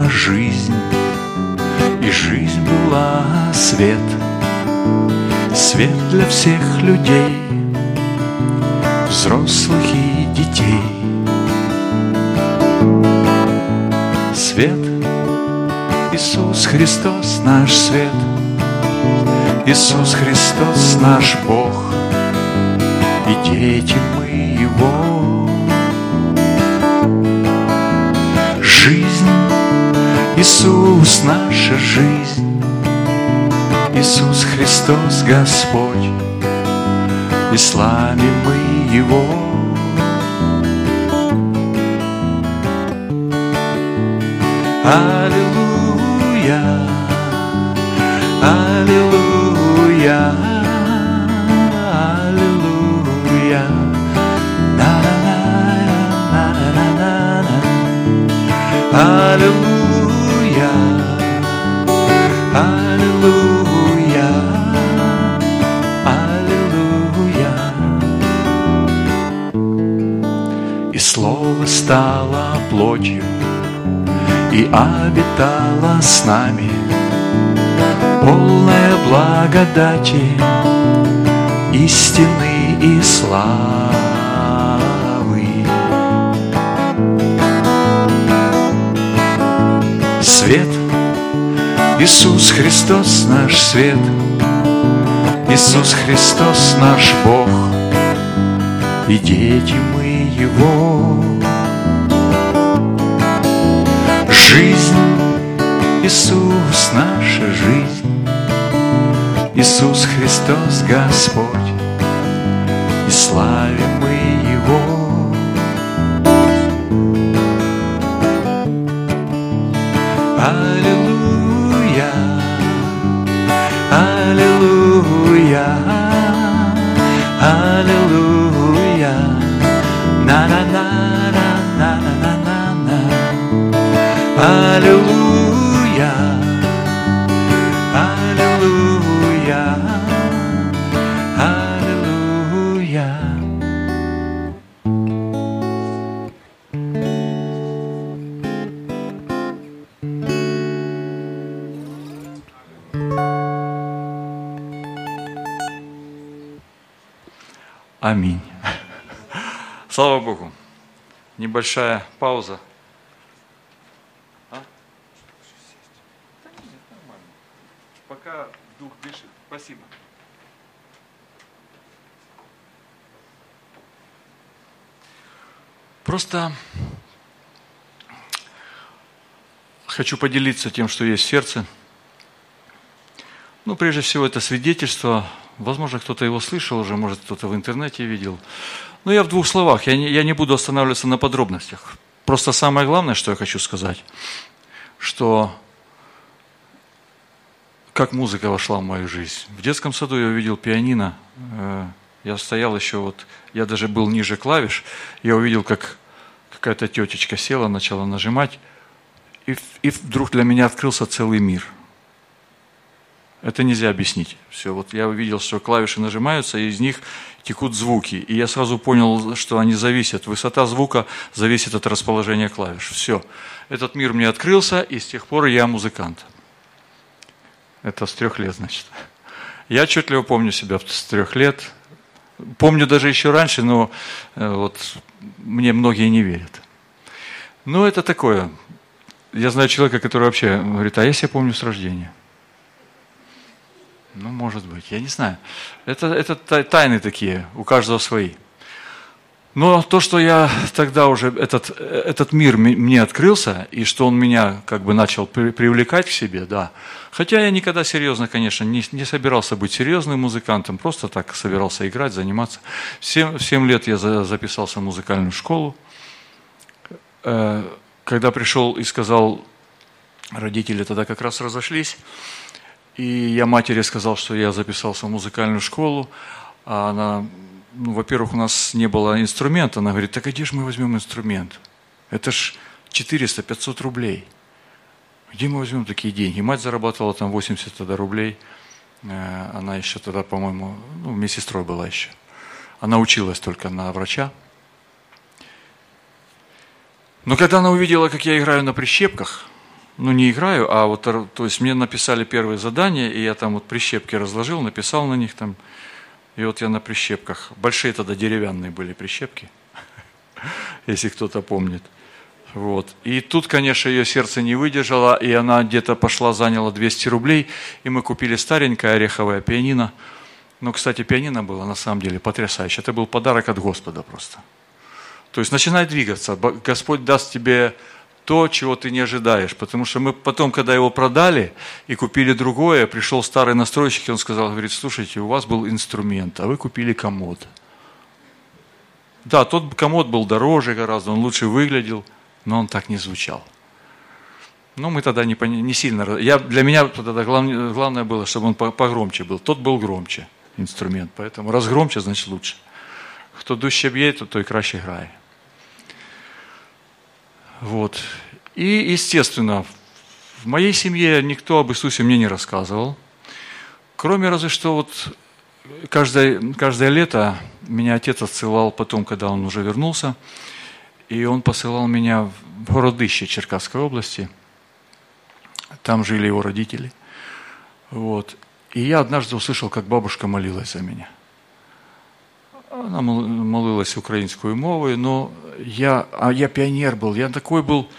жизнь, и жизнь была свет, свет для всех людей, взрослых и детей. Свет, Иисус Христос наш свет, Иисус Христос наш Бог, и дети мы Его. Жизнь, Иисус наша жизнь, Иисус Христос Господь, и славим мы Его. Аллилуйя, аллилуйя, аллилуйя, на-на-на-на-на-на-на, аллилуйя, аллилуйя, аллилуйя. И Слово стало плотью и обитала с нами, полная благодати, истины и славы. Свет, Иисус Христос наш свет, Иисус Христос наш Бог, и дети мы Его. Жизнь, Иисус наша жизнь, Иисус Христос Господь, и славим мы Его. Аллилуйя, аллилуйя, аллилуйя, на-на-на-на-на-на-на-на. Аллилуйя, аллилуйя, аллилуйя. Аминь. Слава Богу. Небольшая пауза. Пока дух дышит. Спасибо. Просто хочу поделиться тем, что есть в сердце. Ну, прежде всего, это свидетельство. Возможно, кто-то его слышал уже, может, кто-то в интернете видел. Но я в двух словах. Я не буду останавливаться на подробностях. Просто самое главное, что я хочу сказать, что как музыка вошла в мою жизнь. В детском саду я увидел пианино. Я стоял еще, я даже был ниже клавиш. Я увидел, как какая-то тетечка села, начала нажимать. И вдруг для меня открылся целый мир. Это нельзя объяснить. Все, я увидел, что клавиши нажимаются, и из них текут звуки. И я сразу понял, что они зависят. Высота звука зависит от расположения клавиш. Все. Этот мир мне открылся, и с тех пор я музыкант. Это с 3 лет, значит. Я отчетливо помню себя с 3 лет. Помню даже еще раньше, но мне многие не верят. Ну, это такое. Я знаю человека, который вообще говорит, а я себя помню с рождения. Ну, может быть, я не знаю. Это тайны такие, у каждого свои. Но то, что я тогда уже, этот мир мне открылся, и что он меня как бы начал привлекать к себе, да. Хотя я никогда серьезно, конечно, не собирался быть серьезным музыкантом, просто так собирался играть, заниматься. В 7 лет я записался в музыкальную школу. Когда пришел и сказал, родители тогда как раз разошлись, и я матери сказал, что я записался в музыкальную школу, а она... во-первых, у нас не было инструмента. Она говорит, так где же мы возьмем инструмент? Это ж 400-500 рублей. Где мы возьмем такие деньги? Мать зарабатывала там 80 тогда рублей. Она еще тогда, по-моему, медсестрой была еще. Она училась только на врача. Но когда она увидела, как я играю на прищепках, ну не играю, а вот, то есть мне написали первые задания, и я там вот прищепки разложил, написал на них там, и вот я на прищепках, большие тогда деревянные были прищепки, если кто-то помнит. Вот. И тут, конечно, ее сердце не выдержало, и она где-то пошла, заняла 200 рублей, и мы купили старенькое ореховое пианино. Ну, кстати, пианино было на самом деле потрясающе. Это был подарок от Господа просто. То есть начинай двигаться. Господь даст тебе то, чего ты не ожидаешь. Потому что мы потом, когда его продали и купили другое, пришел старый настройщик, и он сказал, говорит, слушайте, у вас был инструмент, а вы купили комод. Да, тот комод был дороже гораздо, он лучше выглядел, но он так не звучал. Ну, мы тогда не сильно... Для меня тогда главное было, чтобы он погромче был. Тот был громче, инструмент, поэтому раз громче, значит лучше. Хто дужче б'є, то той краще грає. Вот. И, естественно, в моей семье никто об Иисусе мне не рассказывал. Кроме разве что вот каждое лето меня отец отсылал потом, когда он уже вернулся, и он посылал меня в Городище Черкасской области. Там жили его родители. Вот. И я однажды услышал, как бабушка молилась за меня. Она молилась украинскую мову, но я пионер был. Я такой был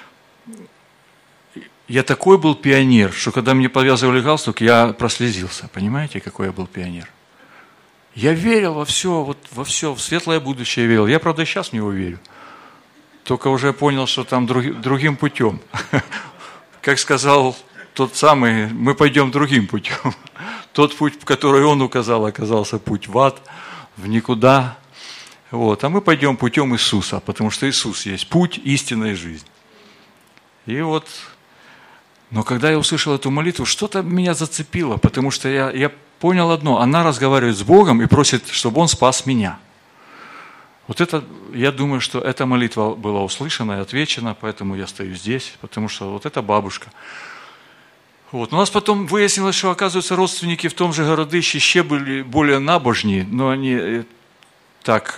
пионер, что когда мне повязывали галстук, я прослезился. Понимаете, какой я был пионер? Я верил во все, в светлое будущее верил. Я, правда, и сейчас в него верю. Только уже понял, что там другим путем. Как сказал тот самый, мы пойдем другим путем. Тот путь, который он указал, оказался путь в ад, в никуда. Вот. А мы пойдем путем Иисуса, потому что Иисус есть путь, истина и жизнь. И вот, но когда я услышал эту молитву, что-то меня зацепило, потому что я понял одно, она разговаривает с Богом и просит, чтобы Он спас меня. Вот это, я думаю, что эта молитва была услышана и отвечена, поэтому я стою здесь, потому что вот эта бабушка. Вот. У нас потом выяснилось, что, оказывается, родственники в том же Городище еще были более набожни, но они так...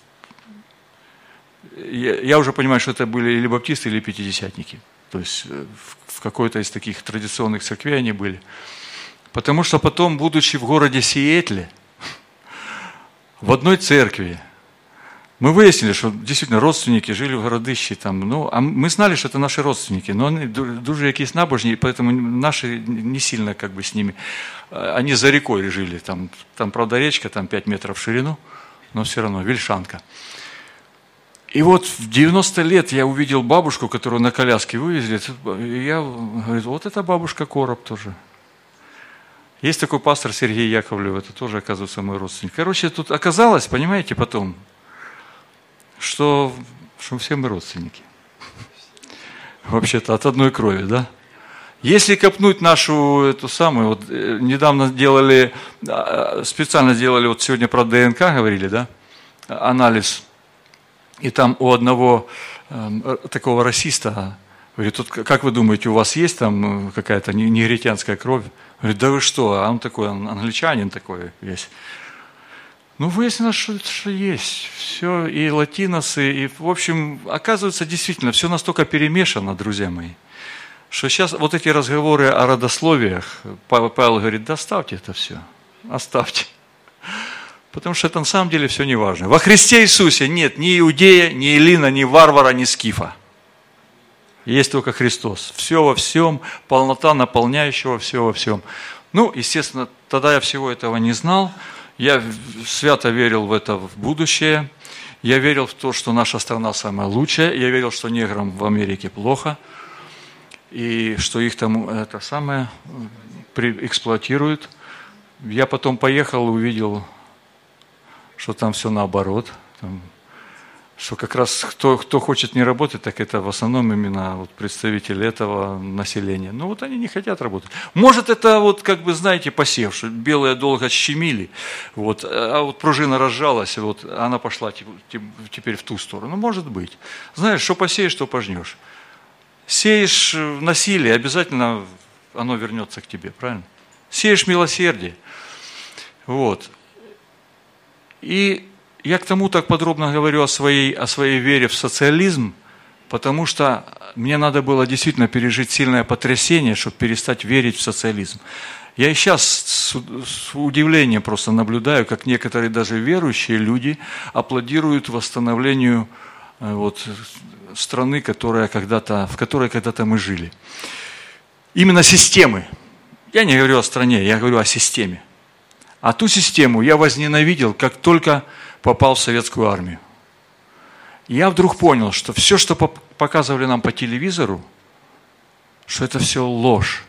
Я уже понимаю, что это были или баптисты, или пятидесятники. То есть в какой-то из таких традиционных церквей они были. Потому что потом, будучи в городе Сиэтле, в одной церкви, мы выяснили, что действительно родственники жили в Городище, там, ну, а мы знали, что это наши родственники, но они дуже якісь набожні, поэтому наши не сильно как бы с ними, они за рекой жили, там правда речка, там 5 метров в ширину, но все равно, Вельшанка. И вот в 90 лет я увидел бабушку, которую на коляске вывезли, и я говорю, вот это бабушка Короб тоже. Есть такой пастор Сергей Яковлев, это тоже, оказывается, мой родственник. Короче, тут оказалось, понимаете, потом, что все мы родственники. Вообще-то от одной крови, да? Если копнуть нашу эту самую, вот недавно специально делали, вот сегодня про ДНК говорили, да, анализ, и там у одного такого расиста, говорит, тут, как вы думаете, у вас есть там какая-то негритянская кровь? Говорит, да вы что, а он такой, англичанин такой весь. Ну, выяснилось, что есть. Все, и латиносы, и, в общем, оказывается, действительно, все настолько перемешано, друзья мои, что сейчас вот эти разговоры о родословиях, Павел говорит, да оставьте это все, оставьте. Потому что это на самом деле все не важно. Во Христе Иисусе нет ни иудея, ни эллина, ни варвара, ни скифа. Есть только Христос. Все во всем, полнота наполняющего все во всем. Ну, естественно, тогда я всего этого не знал. Я свято верил в это в будущее. Я верил в то, что наша страна самая лучшая. Я верил, что неграм в Америке плохо. И что их там это самое эксплуатируют. Я потом поехал и увидел, что там все наоборот. Что как раз кто хочет не работать, так это в основном именно вот представители этого населения. Ну вот они не хотят работать. Может это вот как бы, знаете, посев, что белые долго щемили, вот, а вот пружина разжалась, вот она пошла теперь в ту сторону. Ну может быть. Знаешь, что посеешь, что пожнешь. Сеешь насилие, обязательно оно вернется к тебе, правильно? Сеешь милосердие. Вот. И я к тому так подробно говорю о своей вере в социализм, Потому что мне надо было действительно пережить сильное потрясение, чтобы перестать верить в социализм. Я и сейчас с удивлением просто наблюдаю, как некоторые даже верующие люди аплодируют восстановлению страны, в которой когда-то мы жили. Именно системы. Я не говорю о стране, я говорю о системе. А ту систему я возненавидел, как только попал в советскую армию. Я вдруг понял, что все, что показывали нам по телевизору, что это все ложь.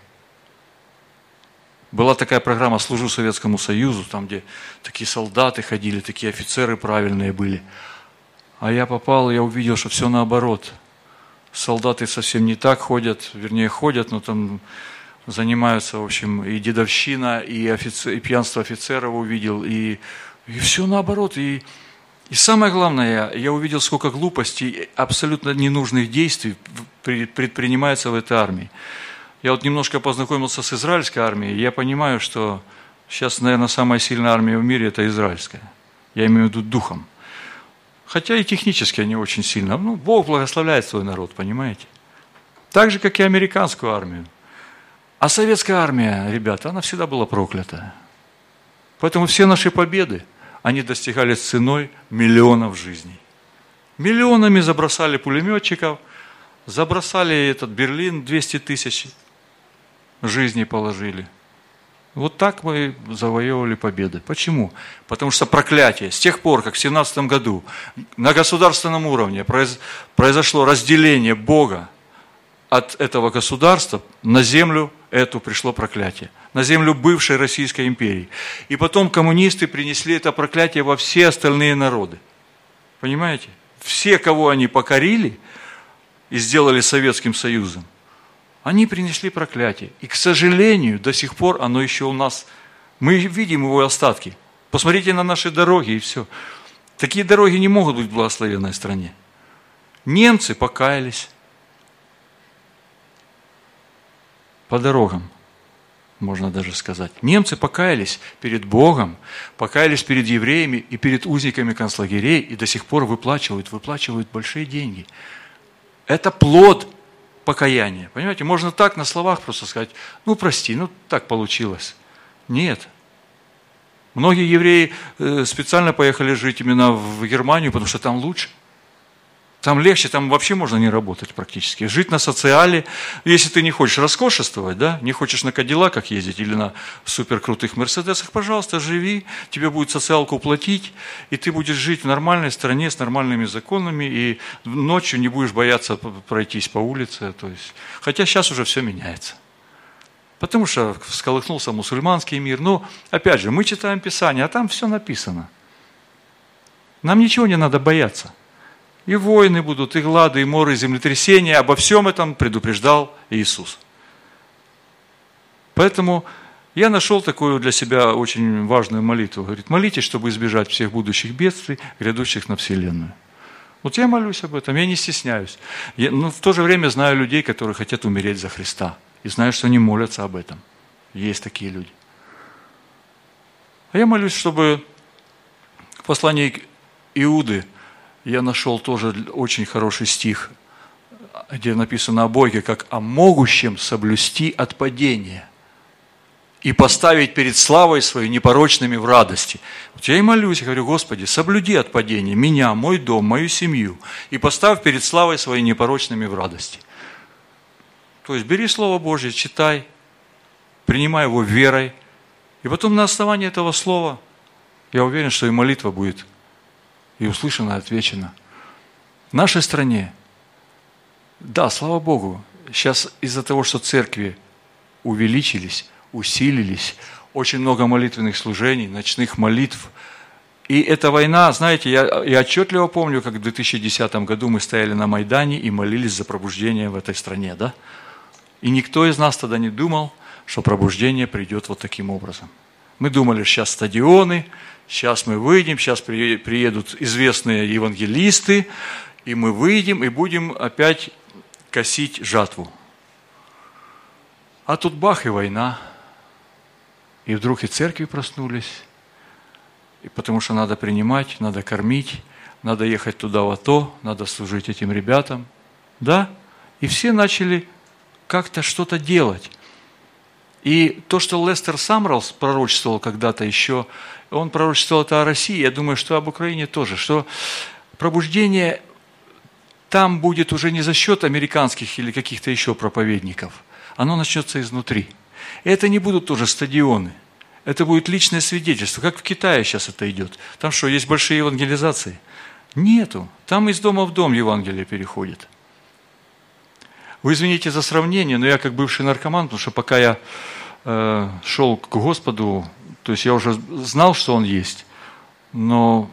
Была такая программа «Служу Советскому Союзу», там, где такие солдаты ходили, такие офицеры правильные были. А я попал, я увидел, что все наоборот. Солдаты совсем не так ходят, вернее ходят, но там занимаются, в общем, и дедовщина, и пьянство офицеров увидел, и все наоборот. И самое главное, я увидел, сколько глупостей, абсолютно ненужных действий предпринимается в этой армии. Я вот немножко познакомился с израильской армией, и я понимаю, что сейчас, наверное, самая сильная армия в мире – это израильская. Я имею в виду духом. Хотя и технически они очень сильно. Бог благословляет свой народ, понимаете? Так же, как и американскую армию. А советская армия, ребята, она всегда была проклята. Поэтому все наши победы, они достигались ценой миллионов жизней. Миллионами забросали пулеметчиков, забросали этот Берлин, 200 тысяч жизней положили. Вот так мы завоевывали победы. Почему? Потому что проклятие. С тех пор, как в 17 году на государственном уровне произошло разделение Бога от этого государства, на землю эту пришло проклятие. На землю бывшей Российской империи. И потом коммунисты принесли это проклятие во все остальные народы. Понимаете? Все, кого они покорили и сделали Советским Союзом, они принесли проклятие. И, к сожалению, до сих пор оно еще у нас. Мы видим его остатки. Посмотрите на наши дороги и все. Такие дороги не могут быть в благословенной стране. Немцы покаялись по дорогам, можно даже сказать. Немцы покаялись перед Богом, покаялись перед евреями и перед узниками концлагерей, и до сих пор выплачивают большие деньги. Это плод покаяния. Понимаете, можно так на словах просто сказать, прости, так получилось. Нет. Многие евреи специально поехали жить именно в Германию, потому что там лучше. Там легче, там вообще можно не работать практически. Жить на социале, если ты не хочешь роскошествовать, да, не хочешь на Кадиллаках ездить или на суперкрутых Мерседесах, пожалуйста, живи, тебе будет социалку платить, и ты будешь жить в нормальной стране с нормальными законами, и ночью не будешь бояться пройтись по улице. То есть, хотя сейчас уже все меняется. Потому что всколыхнулся мусульманский мир. Но, опять же, мы читаем Писание, а там все написано. Нам ничего не надо бояться. И войны будут, и глады, и моры, и землетрясения. Обо всем этом предупреждал Иисус. Поэтому я нашел такую для себя очень важную молитву. Говорит, молитесь, чтобы избежать всех будущих бедствий, грядущих на вселенную. Вот я молюсь об этом, я не стесняюсь. Но в то же время знаю людей, которые хотят умереть за Христа. И знаю, что они молятся об этом. Есть такие люди. А я молюсь, чтобы в послании Иуды я нашел тоже очень хороший стих, где написано о Боге, как о могущем соблюсти от падения и поставить перед славой своей непорочными в радости. Вот я и молюсь, я говорю, Господи, соблюди от падения меня, мой дом, мою семью, и поставь перед славой своей непорочными в радости. То есть бери Слово Божье, читай, принимай его верой, и потом на основании этого слова я уверен, что и молитва будет и услышана, и отвечена. В нашей стране, да, слава Богу, сейчас из-за того, что церкви увеличились, усилились, очень много молитвенных служений, ночных молитв. И эта война, знаете, я отчетливо помню, как в 2010 году мы стояли на Майдане и молились за пробуждение в этой стране, да? И никто из нас тогда не думал, что пробуждение придет вот таким образом. Мы думали, сейчас стадионы, сейчас мы выйдем, сейчас приедут известные евангелисты, и мы выйдем и будем опять косить жатву. А тут бах и война. И вдруг и церкви проснулись. И потому что надо принимать, надо кормить, надо ехать туда в АТО, надо служить этим ребятам. Да? И все начали как-то что-то делать. И то, что Лестер Самрелс пророчествовал когда-то еще, он пророчествовал это о России, я думаю, что об Украине тоже, что пробуждение там будет уже не за счет американских или каких-то еще проповедников. Оно начнется изнутри. И это не будут тоже стадионы. Это будет личное свидетельство. Как в Китае сейчас это идет. Там что, есть большие евангелизации? Нету. Там из дома в дом Евангелие переходит. Вы извините за сравнение, но я как бывший наркоман, потому что пока я шел к Господу, то есть я уже знал, что Он есть, но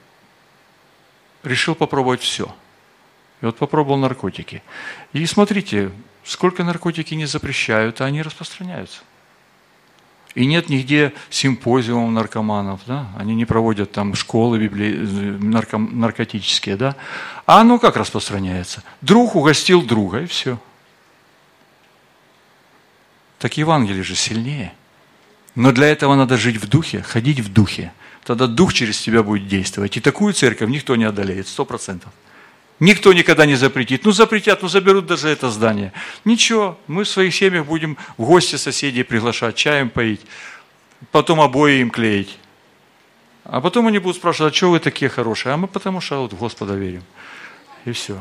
решил попробовать все. И вот попробовал наркотики. И смотрите, сколько наркотики не запрещают, а они распространяются. И нет нигде симпозиумов наркоманов, да? Они не проводят там школы наркотические, да? А оно как распространяется? Друг угостил друга, и все. Так Евангелие же сильнее. Но для этого надо жить в духе, ходить в духе. Тогда дух через тебя будет действовать. И такую церковь никто не одолеет, 100%. Никто никогда не запретит. Ну, запретят, ну, заберут даже это здание. Ничего, мы в своих семьях будем в гости соседей приглашать, чаем поить, потом обои им клеить. А потом они будут спрашивать, а что вы такие хорошие? А мы потому что вот в Господа верим. И все.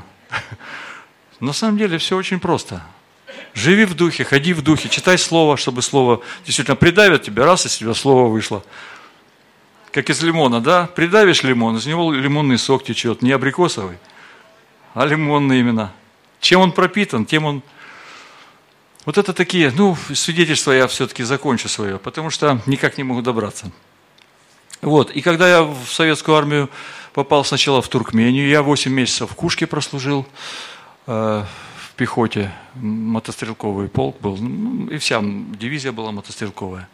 На самом деле все очень просто. Живи в духе, ходи в духе, читай слово, чтобы слово действительно придавит тебя, раз из тебя слово вышло. Как из лимона, да? Придавишь лимон, из него лимонный сок течет, не абрикосовый, а лимонный именно. Чем он пропитан, тем он... Вот это такие, свидетельства я все-таки закончу свое, потому что никак не могу добраться. Вот, и когда я в советскую армию попал сначала в Туркмению, я 8 месяцев в Кушке прослужил, в пехоте, мотострелковый полк был, и вся дивизия была мотострелковая.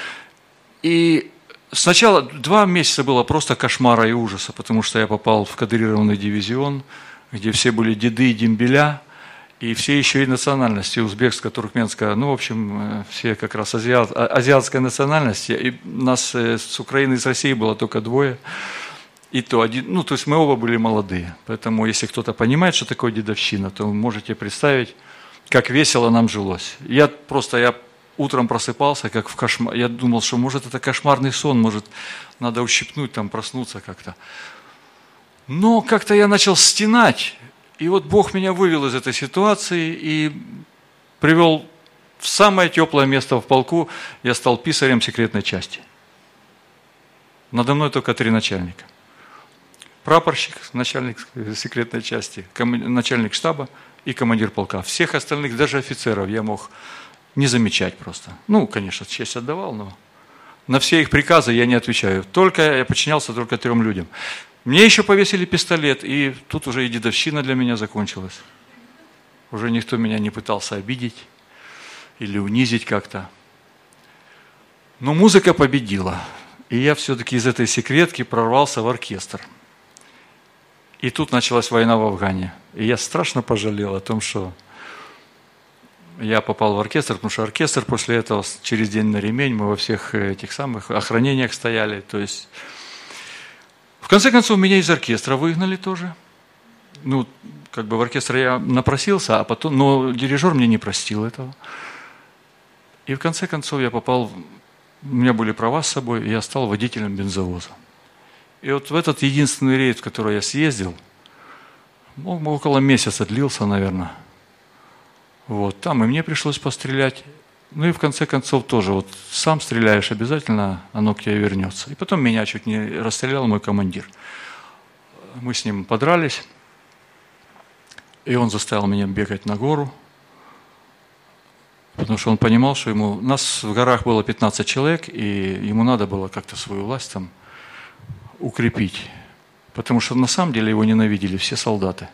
И сначала 2 месяца было просто кошмара и ужаса, потому что я попал в кадрированный дивизион, где все были деды и дембеля, и все еще и национальности, узбекская, туркменская, в общем, все как раз азиатской национальности. И нас с Украины и с России было только 2. И то один, то есть мы оба были молодые. Поэтому, если кто-то понимает, что такое дедовщина, то можете представить, как весело нам жилось. Я утром просыпался, как в кошмар. Я думал, что может это кошмарный сон, может надо ущипнуть, там проснуться как-то. Но как-то я начал стенать, и вот Бог меня вывел из этой ситуации и привел в самое теплое место в полку. Я стал писарем секретной части. Надо мной только 3 начальника. Прапорщик, начальник секретной части, начальник штаба и командир полка. Всех остальных, даже офицеров, я мог не замечать просто. Конечно, честь отдавал, но на все их приказы я не отвечаю. Я подчинялся только 3 людям. Мне еще повесили пистолет, и тут уже и дедовщина для меня закончилась. Уже никто меня не пытался обидеть или унизить как-то. Но музыка победила, и я все-таки из этой секретки прорвался в оркестр. И тут началась война в Афгане. И я страшно пожалел о том, что я попал в оркестр, потому что оркестр после этого через день на ремень, мы во всех этих самых охранениях стояли, то есть... В конце концов, меня из оркестра выгнали тоже. В оркестр я напросился, но дирижер мне не простил этого. И в конце концов у меня были права с собой, и я стал водителем бензовоза. И вот в этот единственный рейд, в который я съездил, около месяца длился, наверное. Там и мне пришлось пострелять. И в конце концов тоже, сам стреляешь обязательно, оно к тебе вернется. И потом меня чуть не расстрелял мой командир. Мы с ним подрались, и он заставил меня бегать на гору, потому что он понимал, что нас в горах было 15 человек, и ему надо было как-то свою власть там укрепить. Потому что на самом деле его ненавидели все солдаты.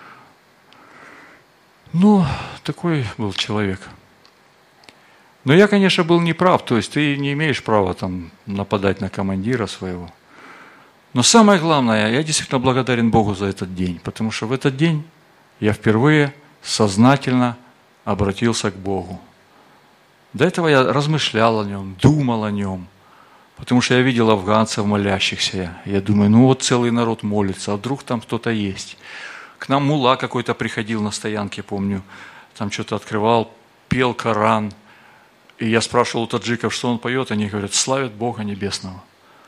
Такой был человек. Но я, конечно, был неправ, то есть ты не имеешь права нападать на командира своего. Но самое главное, я действительно благодарен Богу за этот день, потому что в этот день я впервые сознательно обратился к Богу. До этого я размышлял о Нем, думал о Нем, потому что я видел афганцев молящихся. Я думаю, целый народ молится, а вдруг там кто-то есть. К нам мулла какой-то приходил на стоянке, помню, там что-то открывал, пел Коран. И я спрашивал у таджиков, что он поет, они говорят, славят Бога Небесного.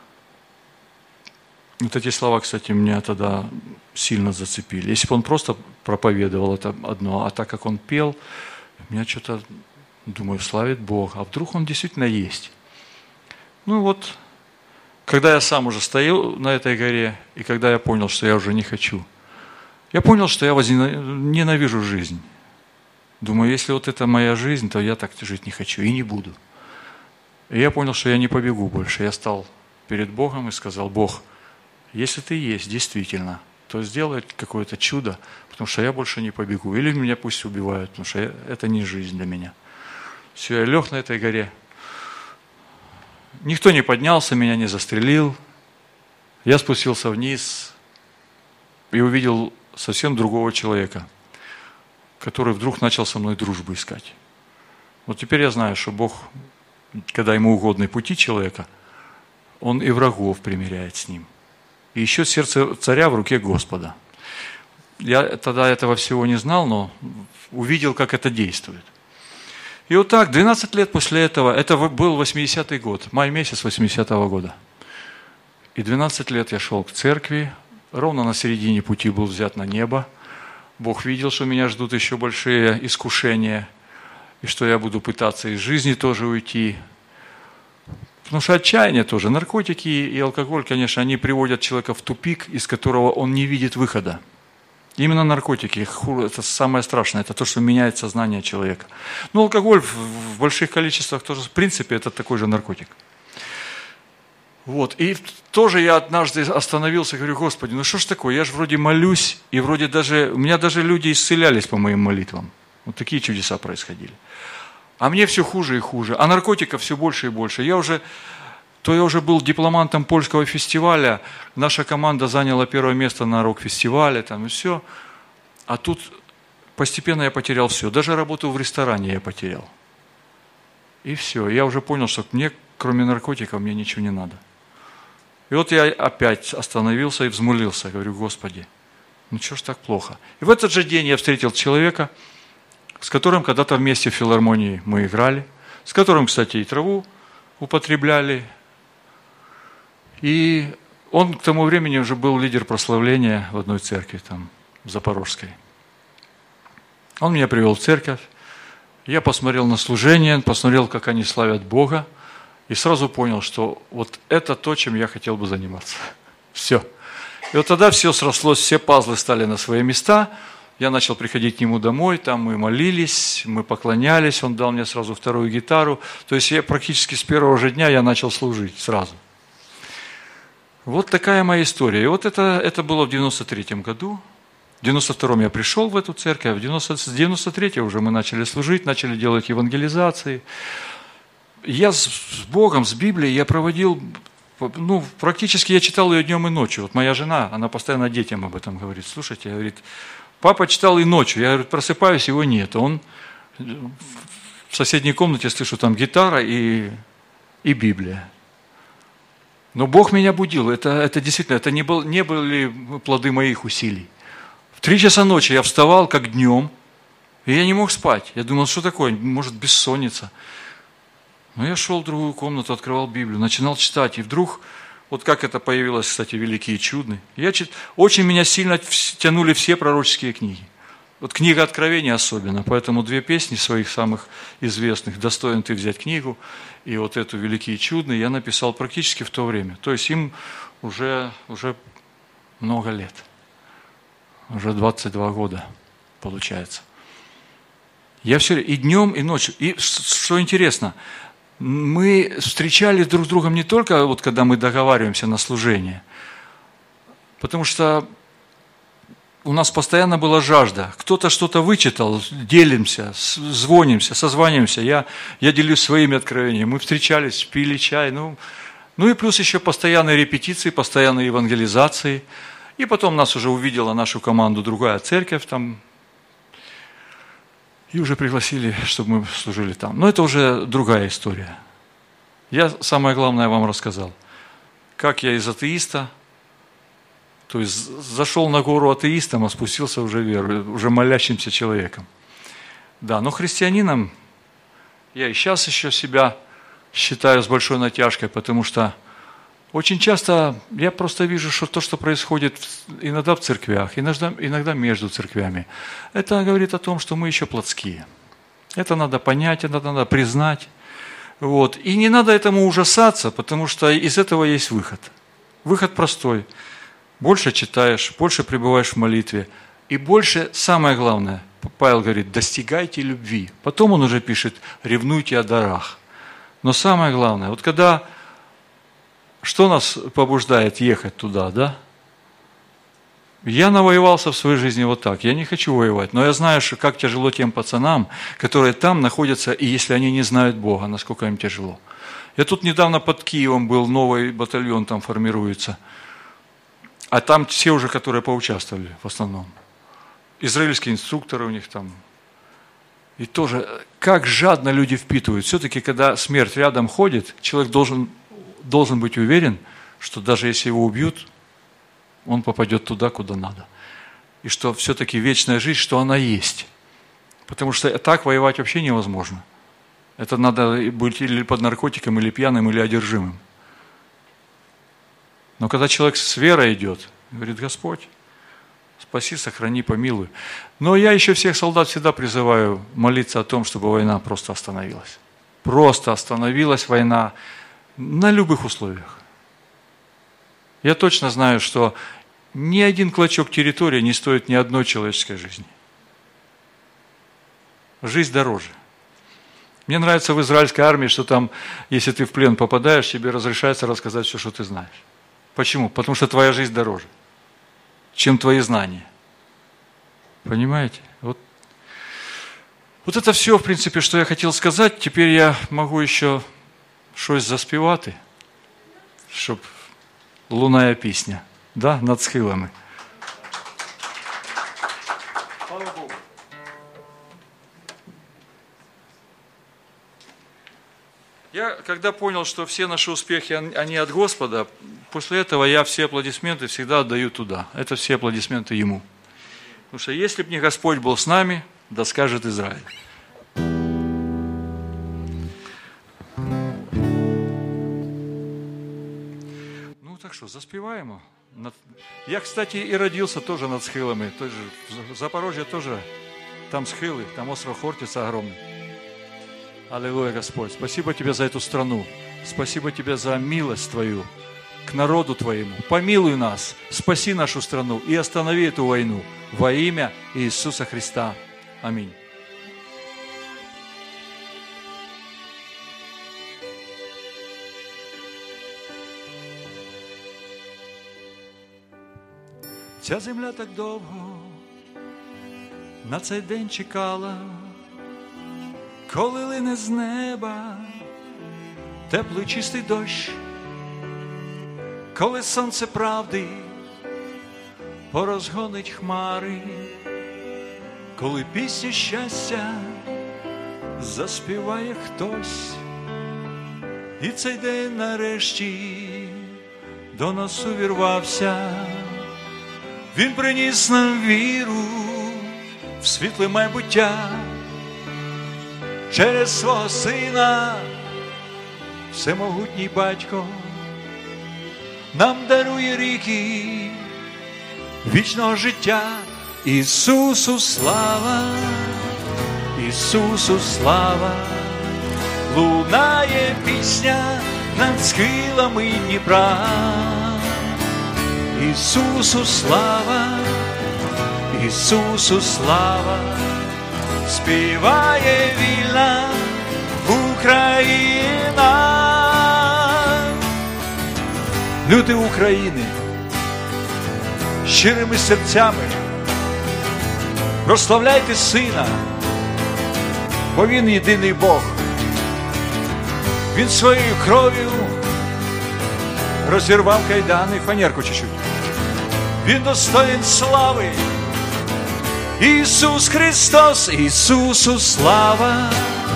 Вот эти слова, кстати, меня тогда сильно зацепили. Если бы он просто проповедовал, это одно, а так как он пел, меня что-то, думаю, славит Бог, а вдруг он действительно есть. Ну вот, когда я сам уже стою на этой горе, и когда я понял, что я уже не хочу, я понял, что я ненавижу жизнь. Думаю, если вот это моя жизнь, то я так жить не хочу и не буду. И я понял, что я не побегу больше. Я стал перед Богом и сказал, Бог, если ты есть действительно, то сделай какое-то чудо, потому что я больше не побегу. Или меня пусть убивают, потому что это не жизнь для меня. Все, я лег на этой горе. Никто не поднялся, меня не застрелил. Я спустился вниз и увидел совсем другого человека, который вдруг начал со мной дружбу искать. Вот теперь я знаю, что Бог, когда ему угодны пути человека, он и врагов примиряет с ним. И еще сердце царя в руке Господа. Я тогда этого всего не знал, но увидел, как это действует. И вот так, 12 лет после этого, это был 80-й год, май месяц 80-го года. И 12 лет я шел к церкви, ровно на середине пути был взят на небо. Бог видел, что меня ждут еще большие искушения, и что я буду пытаться из жизни тоже уйти. Потому что отчаяние тоже. Наркотики и алкоголь, конечно, они приводят человека в тупик, из которого он не видит выхода. Именно наркотики, это самое страшное, это то, что меняет сознание человека. Но алкоголь в больших количествах тоже, в принципе, это такой же наркотик. Вот. И тоже я однажды остановился и говорю, Господи, ну что ж такое, я же вроде молюсь, и вроде даже, у меня даже люди исцелялись по моим молитвам. Вот такие чудеса происходили. А мне все хуже и хуже, а наркотиков все больше и больше. Я уже был дипломантом польского фестиваля, наша команда заняла первое место на рок-фестивале, там и все. А тут постепенно я потерял все, даже работу в ресторане я потерял. И все, я уже понял, что мне, кроме наркотиков, мне ничего не надо. И вот я опять остановился и взмолился, говорю, Господи, ну что ж так плохо. И в этот же день я встретил человека, с которым когда-то вместе в филармонии мы играли, с которым, кстати, и траву употребляли. И он к тому времени уже был лидер прославления в одной церкви, там, в Запорожской. Он меня привел в церковь, я посмотрел на служение, посмотрел, как они славят Бога, и сразу понял, что вот это то, чем я хотел бы заниматься. Все. И вот тогда все срослось, все пазлы стали на свои места. Я начал приходить к нему домой, там мы молились, мы поклонялись, он дал мне сразу вторую гитару. То есть я практически с первого же дня я начал служить сразу. Вот такая моя история. И вот это было в 93-м году. В 92-м я пришел в эту церковь, с 93-го уже мы начали служить, начали делать евангелизации. Я с Богом, с Библией я проводил, практически я читал ее днем и ночью. Вот моя жена, она постоянно детям об этом говорит. Слушайте, говорит, папа читал и ночью. Я, говорю, просыпаюсь, его нет. Он в соседней комнате, слышу, там гитара и Библия. Но Бог меня будил. Это действительно, это не были плоды моих усилий. В 3 часа ночи я вставал, как днем, и я не мог спать. Я думал, что такое, может, бессонница. Но я шел в другую комнату, открывал Библию, начинал читать, и вдруг, вот как это появилось, кстати, великие и чудные, очень меня сильно тянули все пророческие книги. Вот книга Откровения особенно, поэтому 2 песни своих самых известных, «Достоин ты взять книгу», и вот эту «Великие и чудные» я написал практически в то время. То есть им уже много лет, уже 22 года получается. Я все и днем, и ночью. И что интересно, мы встречали друг с другом не только вот когда мы договариваемся на служение, потому что у нас постоянно была жажда. Кто-то что-то вычитал, делимся, звонимся, созваниваемся. Я делюсь своими откровениями. Мы встречались, пили чай. Ну и плюс еще постоянные репетиции, постоянные евангелизации. И потом нас уже увидела нашу команду другая церковь там. И уже пригласили, чтобы мы служили там. Но это уже другая история. Я самое главное вам рассказал. Как я из атеиста, То есть зашел на гору атеистом, а спустился уже верой, уже молящимся человеком. Да, но христианином я и сейчас еще себя считаю с большой натяжкой, потому что очень часто я просто вижу, что то, что происходит иногда в церквях, иногда между церквями, это говорит о том, что мы еще плотские. Это надо понять, это надо признать. Вот. И не надо этому ужасаться, потому что из этого есть выход. Выход простой. Больше читаешь, больше пребываешь в молитве. И больше, самое главное, Павел говорит, достигайте любви. Потом он уже пишет, ревнуйте о дарах. Но самое главное, вот когда, что нас побуждает ехать туда, да? Я навоевался в своей жизни вот так. Я не хочу воевать, но я знаю, что как тяжело тем пацанам, которые там находятся, и если они не знают Бога, насколько им тяжело. Я тут недавно под Киевом был, новый батальон там формируется. А там все уже, которые поучаствовали в основном. Израильские инструкторы у них там. И тоже, как жадно люди впитывают. Все-таки, когда смерть рядом ходит, человек должен быть уверен, что даже если его убьют, он попадет туда, куда надо. И что все-таки вечная жизнь, что она есть. Потому что так воевать вообще невозможно. Это надо быть или под наркотиком, или пьяным, или одержимым. Но когда человек с верой идет, говорит, Господь, спаси, сохрани, помилуй. Но я еще всех солдат всегда призываю молиться о том, чтобы война просто остановилась. Просто остановилась война на любых условиях. Я точно знаю, что ни один клочок территории не стоит ни одной человеческой жизни. Жизнь дороже. Мне нравится в израильской армии, что там, если ты в плен попадаешь, тебе разрешается рассказать все, что ты знаешь. Почему? Потому что твоя жизнь дороже, чем твои знания. Понимаете? Вот это все, в принципе, что я хотел сказать. Теперь я могу еще щось заспівати, щоб лунає пісня, да, над схилами. Слава Богу. Я, когда понял, что все наши успехи, они от Господа, после этого я все аплодисменты всегда отдаю туда. Это все аплодисменты Ему. Потому что если бы не Господь был с нами, да скажет Израиль. Ну так что, заспеваем. Я, кстати, и родился тоже над схилами. В Запорожье тоже, там схилы, там остров Хортица огромный. Аллилуйя, Господь. Спасибо Тебе за эту страну. Спасибо Тебе за милость Твою к народу Твоему. Помилуй нас, спаси нашу страну и останови эту войну во имя Иисуса Христа. Аминь. Ця земля так довго на цей день чекала, коли лине з неба теплий чистий дощ, коли сонце правди порозгонить хмари, коли пісню щастя заспіває хтось, і цей день нарешті до нас увірвався. Він приніс нам віру в світле майбуття. Через свого Сина всемогутній Батько нам дарує ріки вічного життя. Ісусу слава, Ісусу слава, лунає пісня над схилами Дніпра. Ісусу слава, Ісусу слава, співає вільна Україна. Люди України, щирими серцями прославляйте Сина, бо Він єдиний Бог. Він своєю кров'ю розірвав кайдани, фанерку чуть-чуть. Він достоїн слави. Ісус Христос, Ісусу слава,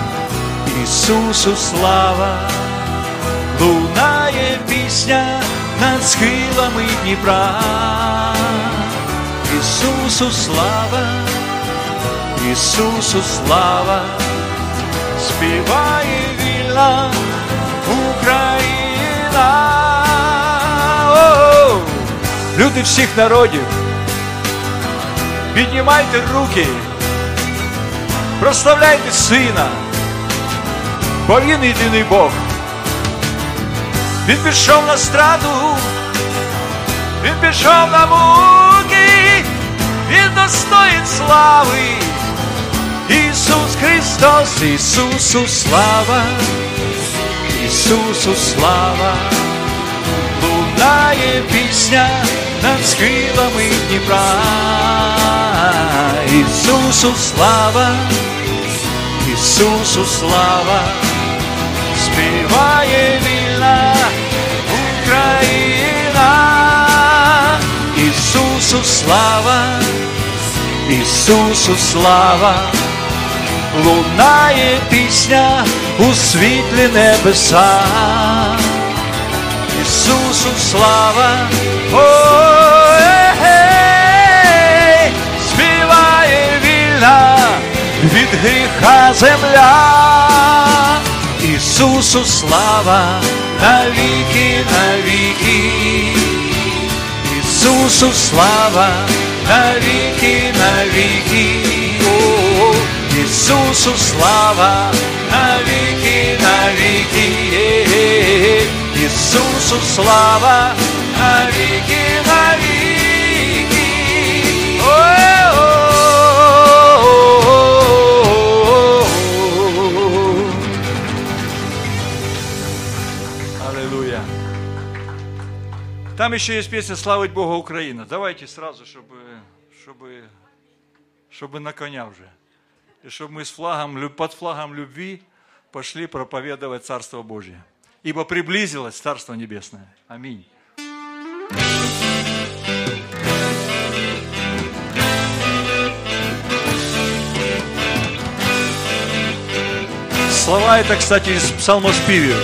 Ісусу слава, лунає пісня над схилами Дніпра. Ісусу слава, Ісусу слава, співає вільна Україна. О-о-о! Люди всіх народів, піднімайте руки, прославляйте Сина, бо Він єдиний Бог. Він пішов на страту, Він пішов на муки, Він достоїн слави. Ісус Христос, Ісусу слава, Ісусу слава, лунає пісня над схилами Дніпра. Ісусу слава, Ісусу слава, співає вільна Україна. Ісусу слава, Ісусу слава, лунає пісня у світлі небеса. Ісусу слава, ой, співає вільна від гріха земля. Ісусу слава, навіки, навіки. Ісусу слава, навіки, навіки. Ісусу слава, навіки, навіки. Ісусу слава, навіки, навіки. Аллилуйя. Там еще есть песня «Славить Бога Украина». Давайте сразу, чтобы на коня уже. И чтобы мы под флагом любви пошли проповедовать Царство Божие. Ибо приблизилось Царство Небесное. Аминь. Слова это, кстати, из псалмоспівів.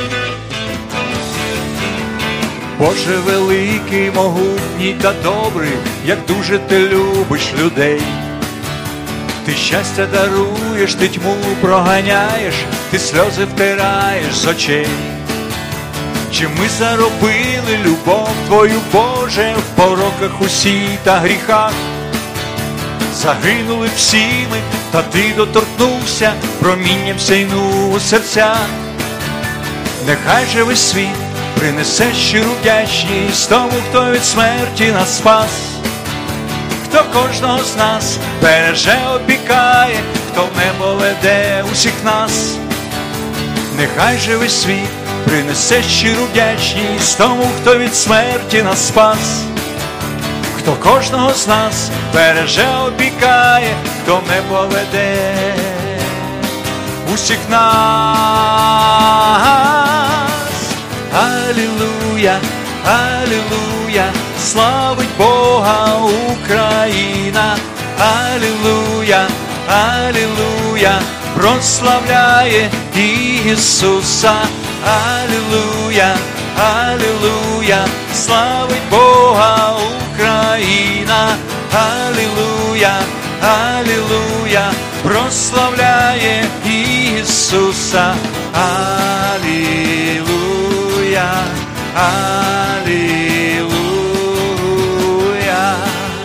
Боже великий, могутній та добрий, як дуже ти любиш людей. Ти щастя даруєш, ти тьму проганяєш, ти сльози втираєш з очей. Чи ми заробили любов Твою, Боже, в пороках усі та гріхах? Загинули всі ми, та Ти доторкнувся промінням сяйну у серця. Нехай же весь світ принесе щиру вдячність тому, хто від смерті нас спас. Хто кожного з нас береже, опікає, хто в небо веде усіх нас. Нехай же весь світ принесе щиру вдячність тому, хто від смерті нас спас. Хто кожного з нас береже, опікає, хто в небо веде усіх нас. Алілуя, алілуя, славить Бога Україна. Алілуя, алілуя, прославляє Ісуса. Алілуя, алілуя, славить Бога Україна. Алілуя, алілуя, прославляє Ісуса. Алілуя, алілуя.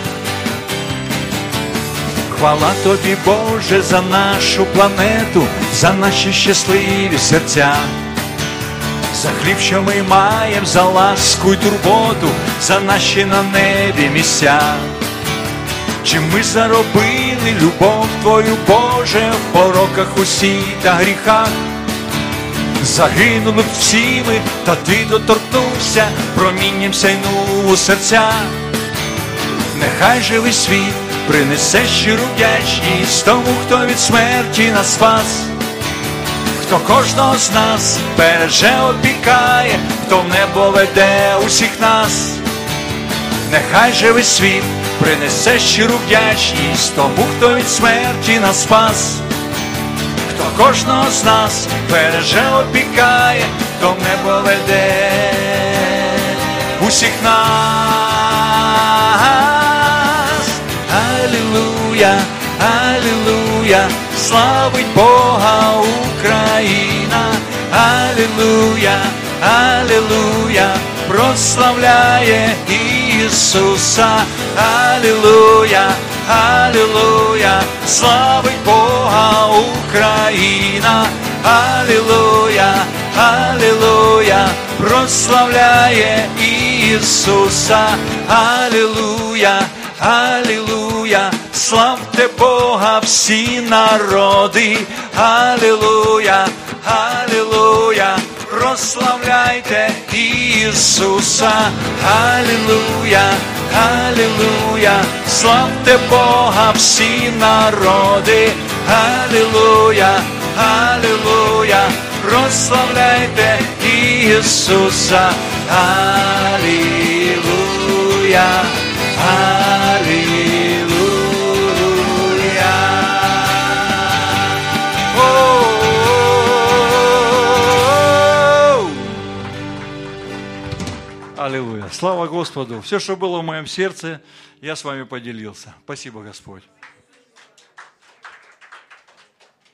Хвала Тобі, Боже, за нашу планету, за наші щасливі серця, за хліб, що ми маємо, за ласку й турботу, за наші на небі місця. Чи ми заробили любов Твою, Боже, в пороках усі та гріхах? Загинули б всі ми, та Ти доторкнувся промінням сяйну у серця. Нехай же весь світ принесе щиру вдячність тому, хто від смерті нас спас. Хто кожного з нас береже, опікає, хто в небо веде усіх нас. Нехай же весь світ принесе щиру вдячність тому, хто від смерті нас спас. Хто кожного з нас береже, опікає, хто в небо веде усіх нас. Алілуя, алілуя, славить Бога Україна. Алілуя, алілуя, прославляє Ісуса. Алілуя, алілуя, славить Бога Україна. Алілуя, алілуя, прославляє Ісуса. Алілуя, алілуя, славте Бога всі народи. Алілуя, алілуя, прославляйте Ісуса. Алілуя, алілуя, славте Бога всі народи. Алілуя, алілуя, прославляйте Ісуса. Алілуя, алілуя. Аллилуйя. Слава Господу. Все, что было в моем сердце, я с вами поделился. Спасибо, Господь.